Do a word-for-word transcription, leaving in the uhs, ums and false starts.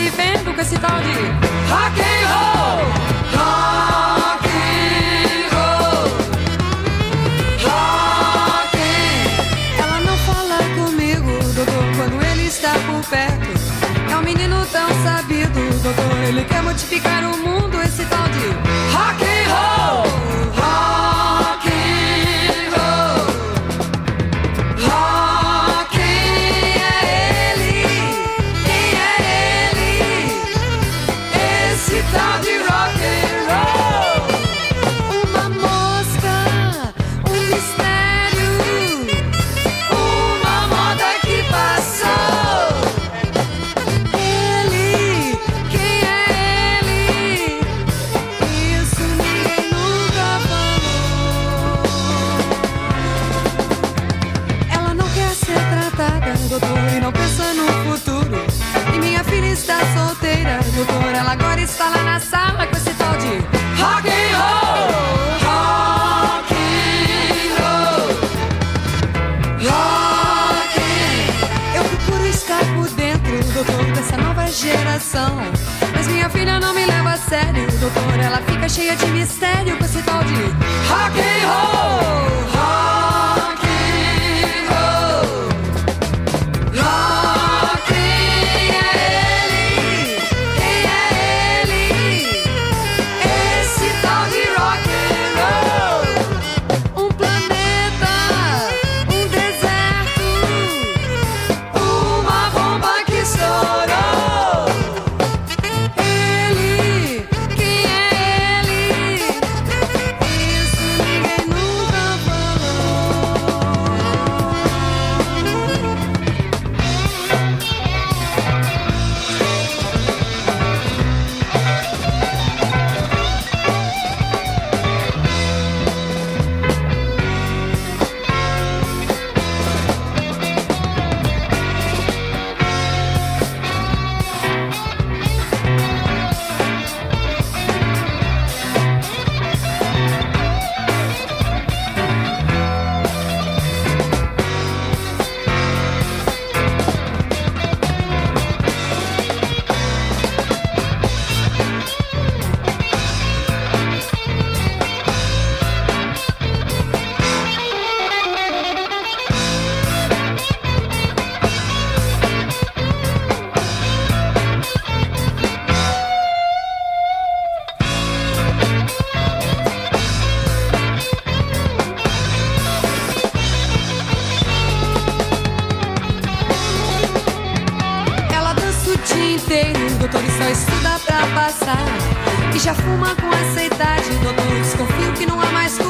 vivendo com esse tal de rock and roll. Rock and roll. Rock and... Ela não fala comigo, doutor, quando ele está por perto. É um menino tão sabido, doutor, ele quer modificar o mundo, esse tal de rock and roll. Rock and roll. Rock and é ele. Quem é ele? Esse tal de rock and roll. Uma mosca, um mistério, uma moda que passou. Doutor, e não pensa no futuro. E minha filha está solteira, doutor. Ela agora está lá na sala com esse tal de rock and roll. Rock and roll. Rock and... Eu procuro estar por dentro, doutor, dessa nova geração. Mas minha filha não me leva a sério, doutor. Ela fica cheia de mistério com esse tal de rock and roll. Rock and roll. Rock, quem é ele? Quem é ele? Esse tal de rock and roll. Um planeta, um deserto, uma bomba que estourou. Ele, quem é ele? Isso ninguém nunca falou. Ela dança o dia inteiro, doutor, e só estuda pra passar. E já fuma com essa idade, doutor, desconfio que não há mais